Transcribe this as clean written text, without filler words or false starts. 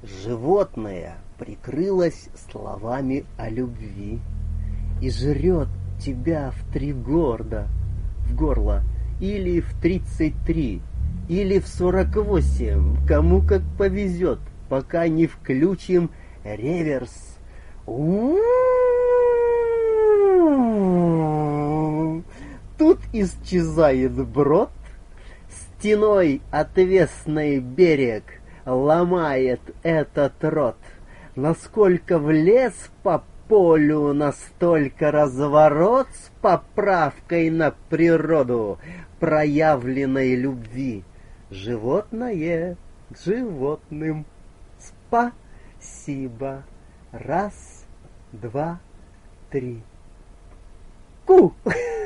Животное прикрылось словами о любви и жрет тебя в 3 года, в горло, или в 33, или в 48, кому как повезет, пока не включим реверс. Тут исчезает брод, стеной отвесный берег ломает этот рот. Насколько влез по полю, настолько разворот с поправкой на природу проявленной любви. Животное к животным. Спасибо. 1, 2, 3. Ку!